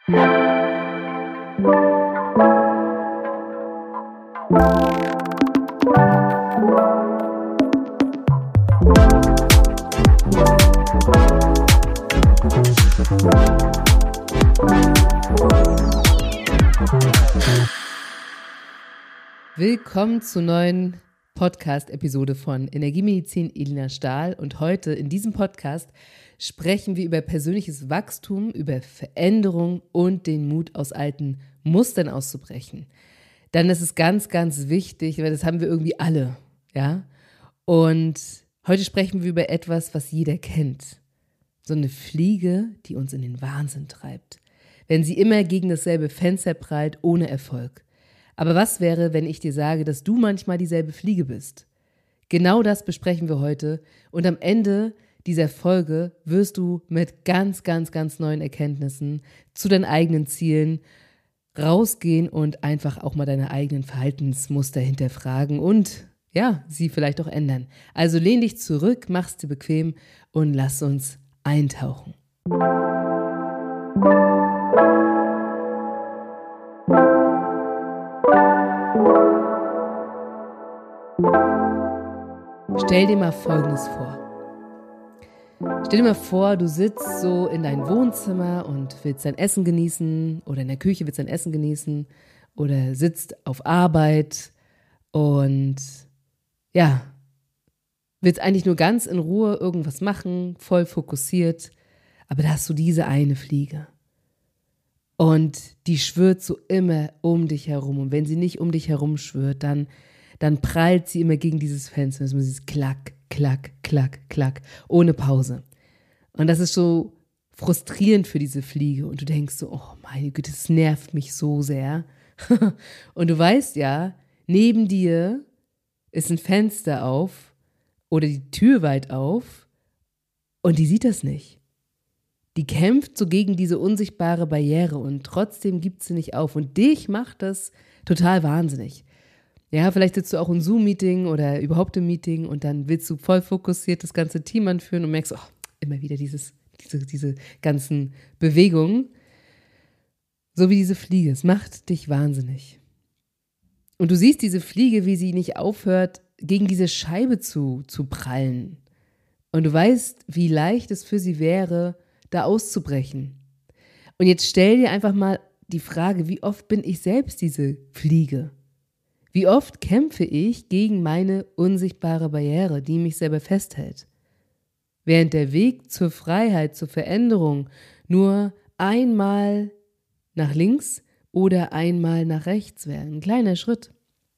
Willkommen zur neuen Podcast-Episode von Energiemedizin Elina Stahl. Und heute in diesem Podcast sprechen wir über persönliches Wachstum, über Veränderung und den Mut, aus alten Mustern auszubrechen. Dann ist es ganz, ganz wichtig, weil das haben wir irgendwie alle, ja. Und heute sprechen wir über etwas, was jeder kennt. So eine Fliege, die uns in den Wahnsinn treibt. Wenn sie immer gegen dasselbe Fenster prallt, ohne Erfolg. Aber was wäre, wenn ich dir sage, dass du manchmal dieselbe Fliege bist? Genau das besprechen wir heute und am Ende dieser Folge wirst du mit ganz, ganz, ganz neuen Erkenntnissen zu deinen eigenen Zielen rausgehen und einfach auch mal deine eigenen Verhaltensmuster hinterfragen und ja, sie vielleicht auch ändern. Also lehn dich zurück, mach's dir bequem und lass uns eintauchen. Stell dir mal Folgendes vor. Stell dir mal vor, du sitzt so in deinem Wohnzimmer und willst dein Essen genießen oder in der Küche willst dein Essen genießen oder sitzt auf Arbeit und ja, willst eigentlich nur ganz in Ruhe irgendwas machen, voll fokussiert, aber da hast du diese eine Fliege und die schwirrt so immer um dich herum und wenn sie nicht um dich herum schwirrt, dann prallt sie immer gegen dieses Fenster. Das ist dieses Klack, Klack, Klack, Klack, ohne Pause. Und das ist so frustrierend für diese Fliege. Und du denkst so, oh meine Güte, das nervt mich so sehr. Und du weißt ja, neben dir ist ein Fenster auf oder die Tür weit auf und die sieht das nicht. Die kämpft so gegen diese unsichtbare Barriere und trotzdem gibt sie nicht auf. Und dich macht das total wahnsinnig. Ja, vielleicht sitzt du auch in Zoom-Meeting oder überhaupt im Meeting und dann willst du voll fokussiert das ganze Team anführen und merkst, oh, immer wieder diese ganzen Bewegungen. So wie diese Fliege, es macht dich wahnsinnig. Und du siehst diese Fliege, wie sie nicht aufhört, gegen diese Scheibe zu prallen. Und du weißt, wie leicht es für sie wäre, da auszubrechen. Und jetzt stell dir einfach mal die Frage, wie oft bin ich selbst diese Fliege? Wie oft kämpfe ich gegen meine unsichtbare Barriere, die mich selber festhält? Während der Weg zur Freiheit, zur Veränderung nur einmal nach links oder einmal nach rechts wäre. Ein kleiner Schritt.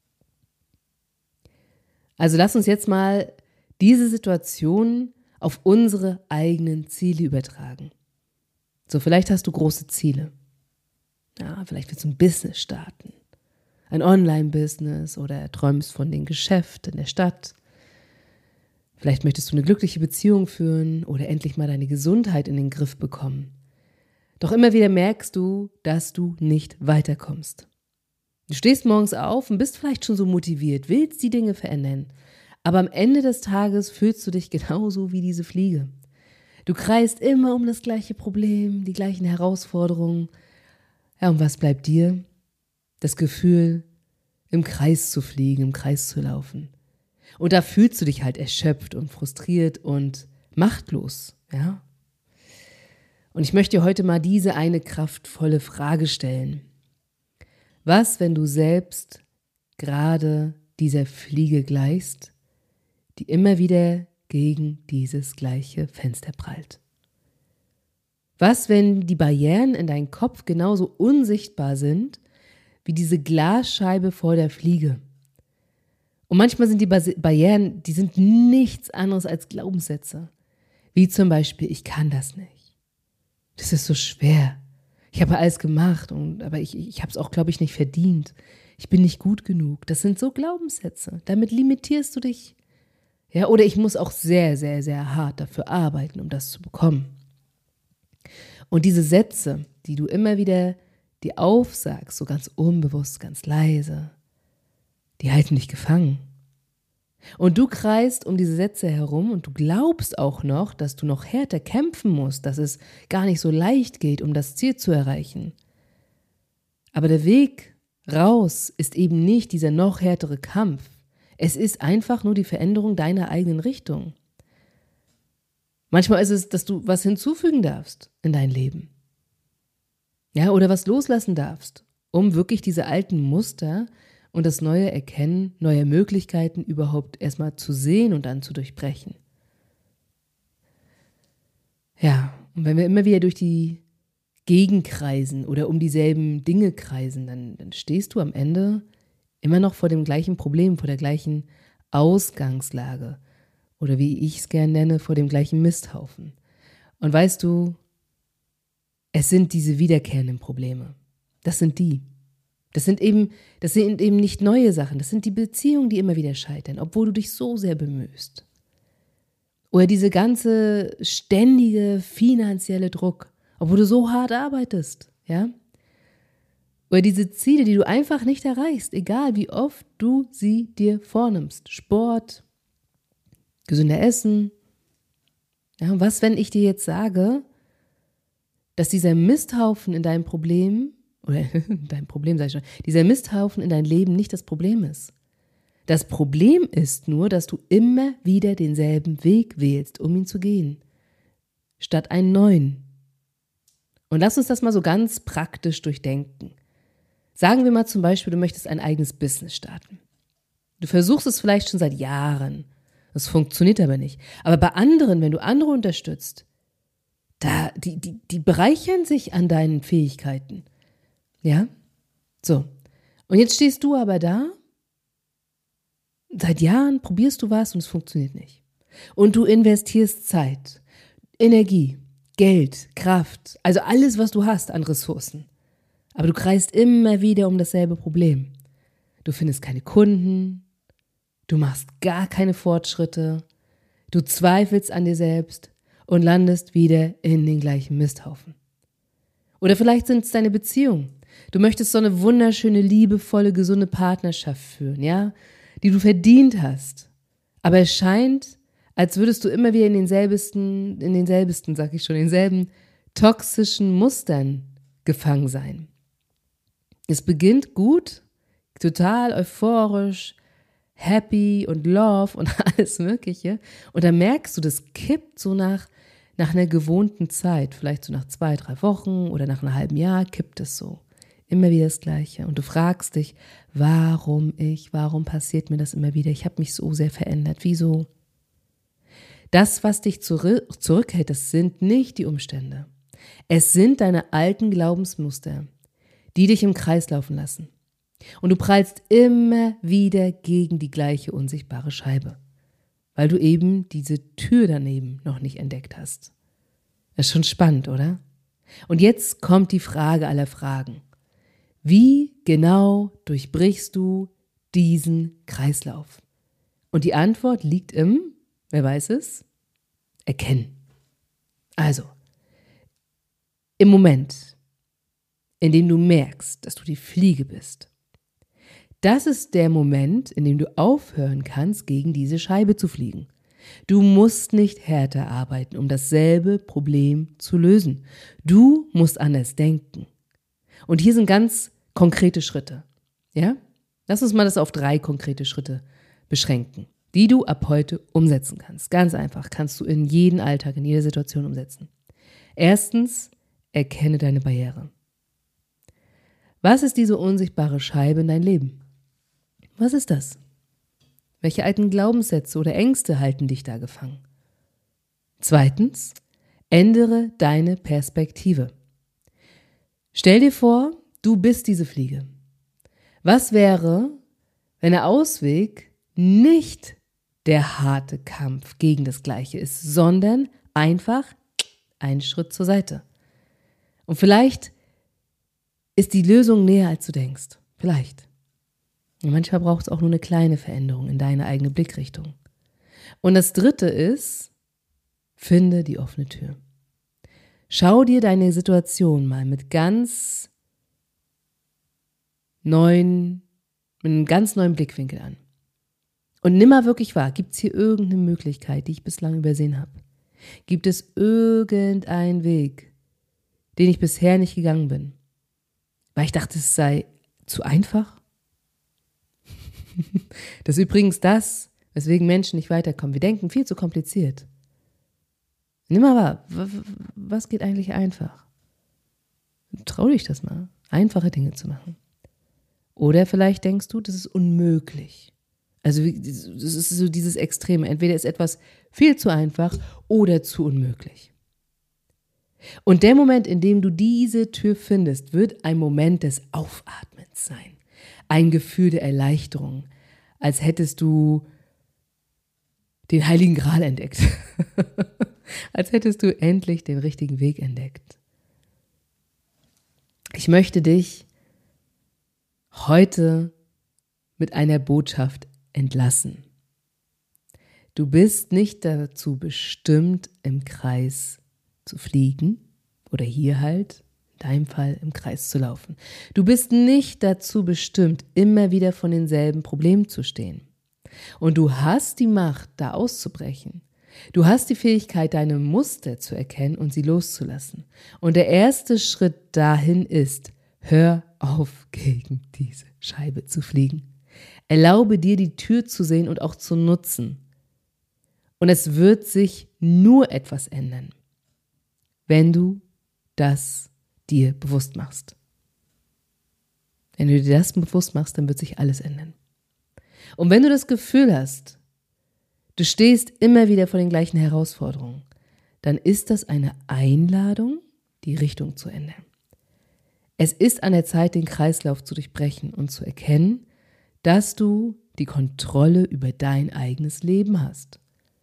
Also lass uns jetzt mal diese Situation auf unsere eigenen Ziele übertragen. So, vielleicht hast du große Ziele. Ja, vielleicht willst du ein Business starten. Ein Online-Business oder träumst von dem Geschäft in der Stadt. Vielleicht möchtest du eine glückliche Beziehung führen oder endlich mal deine Gesundheit in den Griff bekommen. Doch immer wieder merkst du, dass du nicht weiterkommst. Du stehst morgens auf und bist vielleicht schon so motiviert, willst die Dinge verändern. Aber am Ende des Tages fühlst du dich genauso wie diese Fliege. Du kreist immer um das gleiche Problem, die gleichen Herausforderungen. Ja, und was bleibt dir? Das Gefühl, im Kreis zu fliegen, im Kreis zu laufen. Und da fühlst du dich halt erschöpft und frustriert und machtlos, ja? Und ich möchte dir heute mal diese eine kraftvolle Frage stellen. Was, wenn du selbst gerade dieser Fliege gleichst, die immer wieder gegen dieses gleiche Fenster prallt? Was, wenn die Barrieren in deinem Kopf genauso unsichtbar sind, wie diese Glasscheibe vor der Fliege. Und manchmal sind die Barrieren, die sind nichts anderes als Glaubenssätze. Wie zum Beispiel, ich kann das nicht. Das ist so schwer. Ich habe alles gemacht, aber ich habe es auch, glaube ich, nicht verdient. Ich bin nicht gut genug. Das sind so Glaubenssätze. Damit limitierst du dich. Ja, oder ich muss auch sehr, sehr, sehr hart dafür arbeiten, um das zu bekommen. Und diese Sätze, die du immer wieder dir aufsagst, so ganz unbewusst, ganz leise, die halten dich gefangen. Und du kreist um diese Sätze herum und du glaubst auch noch, dass du noch härter kämpfen musst, dass es gar nicht so leicht geht, um das Ziel zu erreichen. Aber der Weg raus ist eben nicht dieser noch härtere Kampf. Es ist einfach nur die Veränderung deiner eigenen Richtung. Manchmal ist es, dass du was hinzufügen darfst in dein Leben. Ja, oder was loslassen darfst, um wirklich diese alten Muster und das neue Erkennen neuer Möglichkeiten überhaupt erstmal zu sehen und dann zu durchbrechen. Ja, und wenn wir immer wieder durch die Gegend kreisen oder um dieselben Dinge kreisen, dann stehst du am Ende immer noch vor dem gleichen Problem, vor der gleichen Ausgangslage oder wie ich es gern nenne, vor dem gleichen Misthaufen. Und weißt du, es sind diese wiederkehrenden Probleme. Das sind die. Das sind eben nicht neue Sachen. Das sind die Beziehungen, die immer wieder scheitern, obwohl du dich so sehr bemühst. Oder diese ganze ständige finanzielle Druck, obwohl du so hart arbeitest, ja? Oder diese Ziele, die du einfach nicht erreichst, egal wie oft du sie dir vornimmst. Sport, gesünder Essen. Ja, und was, wenn ich dir jetzt sage, dass dieser Misthaufen in deinem Problem, oder dein Problem sage ich schon, dieser Misthaufen in deinem Leben nicht das Problem ist. Das Problem ist nur, dass du immer wieder denselben Weg wählst, um ihn zu gehen, statt einen neuen. Und lass uns das mal so ganz praktisch durchdenken. Sagen wir mal zum Beispiel, du möchtest ein eigenes Business starten. Du versuchst es vielleicht schon seit Jahren. Es funktioniert aber nicht. Aber bei anderen, wenn du andere unterstützt, die bereichern sich an deinen Fähigkeiten. Ja? So. Und jetzt stehst du aber da, seit Jahren probierst du was und es funktioniert nicht. Und du investierst Zeit, Energie, Geld, Kraft, also alles, was du hast an Ressourcen. Aber du kreist immer wieder um dasselbe Problem. Du findest keine Kunden, du machst gar keine Fortschritte, du zweifelst an dir selbst und landest wieder in den gleichen Misthaufen. Oder vielleicht sind es deine Beziehungen. Du möchtest so eine wunderschöne, liebevolle, gesunde Partnerschaft führen, ja, die du verdient hast. Aber es scheint, als würdest du immer wieder in denselben toxischen Mustern gefangen sein. Es beginnt gut, total euphorisch, happy und love und alles Mögliche. Und dann merkst du, das kippt so nach einer gewohnten Zeit, vielleicht so nach 2-3 Wochen oder nach einem halben Jahr kippt es so. Immer wieder das Gleiche. Und du fragst dich, warum passiert mir das immer wieder? Ich habe mich so sehr verändert. Wieso? Das, was dich zurückhält, das sind nicht die Umstände. Es sind deine alten Glaubensmuster, die dich im Kreis laufen lassen. Und du prallst immer wieder gegen die gleiche unsichtbare Scheibe, weil du eben diese Tür daneben noch nicht entdeckt hast. Das ist schon spannend, oder? Und jetzt kommt die Frage aller Fragen. Wie genau durchbrichst du diesen Kreislauf? Und die Antwort liegt im, wer weiß es? Erkennen. Also, im Moment, in dem du merkst, dass du die Fliege bist, das ist der Moment, in dem du aufhören kannst, gegen diese Scheibe zu fliegen. Du musst nicht härter arbeiten, um dasselbe Problem zu lösen. Du musst anders denken. Und hier sind ganz konkrete Schritte. Ja? Lass uns mal das auf 3 konkrete Schritte beschränken, die du ab heute umsetzen kannst. Ganz einfach, kannst du in jeden Alltag, in jeder Situation umsetzen. Erstens, erkenne deine Barriere. Was ist diese unsichtbare Scheibe in dein Leben? Was ist das? Welche alten Glaubenssätze oder Ängste halten dich da gefangen? Zweitens, ändere deine Perspektive. Stell dir vor, du bist diese Fliege. Was wäre, wenn der Ausweg nicht der harte Kampf gegen das Gleiche ist, sondern einfach einen Schritt zur Seite? Und vielleicht ist die Lösung näher, als du denkst. Vielleicht. Und manchmal braucht es auch nur eine kleine Veränderung in deine eigene Blickrichtung. Und das Dritte ist, finde die offene Tür. Schau dir deine Situation mal mit einem ganz neuen Blickwinkel an. Und nimm mal wirklich wahr, gibt es hier irgendeine Möglichkeit, die ich bislang übersehen habe? Gibt es irgendeinen Weg, den ich bisher nicht gegangen bin? Weil ich dachte, es sei zu einfach? Das ist übrigens das, weswegen Menschen nicht weiterkommen. Wir denken viel zu kompliziert. Nimm mal wahr, was geht eigentlich einfach? Trau dich das mal, einfache Dinge zu machen. Oder vielleicht denkst du, das ist unmöglich. Also das ist so dieses Extreme. Entweder ist etwas viel zu einfach oder zu unmöglich. Und der Moment, in dem du diese Tür findest, wird ein Moment des Aufatmens sein. Ein Gefühl der Erleichterung, als hättest du den Heiligen Gral entdeckt. Als hättest du endlich den richtigen Weg entdeckt. Ich möchte dich heute mit einer Botschaft entlassen. Du bist nicht dazu bestimmt, im Kreis zu fliegen oder hier halt, in deinem Fall, im Kreis zu laufen. Du bist nicht dazu bestimmt, immer wieder vor denselben Problemen zu stehen. Und du hast die Macht, da auszubrechen. Du hast die Fähigkeit, deine Muster zu erkennen und sie loszulassen. Und der erste Schritt dahin ist, hör auf, gegen diese Scheibe zu fliegen. Erlaube dir, die Tür zu sehen und auch zu nutzen. Und es wird sich nur etwas ändern, wenn du das dir bewusst machst. Wenn du dir das bewusst machst, dann wird sich alles ändern. Und wenn du das Gefühl hast, du stehst immer wieder vor den gleichen Herausforderungen, dann ist das eine Einladung, die Richtung zu ändern. Es ist an der Zeit, den Kreislauf zu durchbrechen und zu erkennen, dass du die Kontrolle über dein eigenes Leben hast.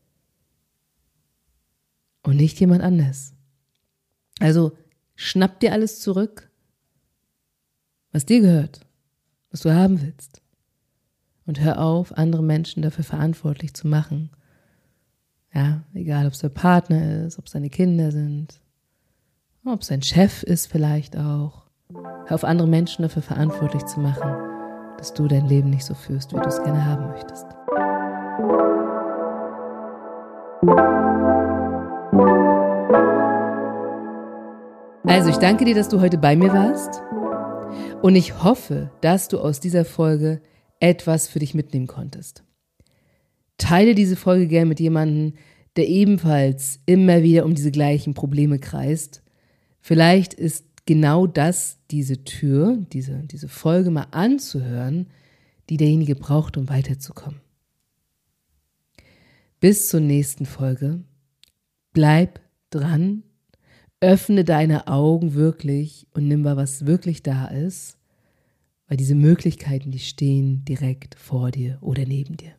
Und nicht jemand anders. Also schnapp dir alles zurück, was dir gehört, was du haben willst. Und hör auf, andere Menschen dafür verantwortlich zu machen. Ja, egal, ob es der Partner ist, ob es deine Kinder sind, ob es dein Chef ist vielleicht auch. Hör auf, andere Menschen dafür verantwortlich zu machen, dass du dein Leben nicht so führst, wie du es gerne haben möchtest. Also, ich danke dir, dass du heute bei mir warst. Und ich hoffe, dass du aus dieser Folge etwas für dich mitnehmen konntest. Teile diese Folge gerne mit jemandem, der ebenfalls immer wieder um diese gleichen Probleme kreist. Vielleicht ist genau das diese Tür, diese Folge mal anzuhören, die derjenige braucht, um weiterzukommen. Bis zur nächsten Folge. Bleib dran, öffne deine Augen wirklich und nimm wahr, was wirklich da ist, weil diese Möglichkeiten, die stehen direkt vor dir oder neben dir.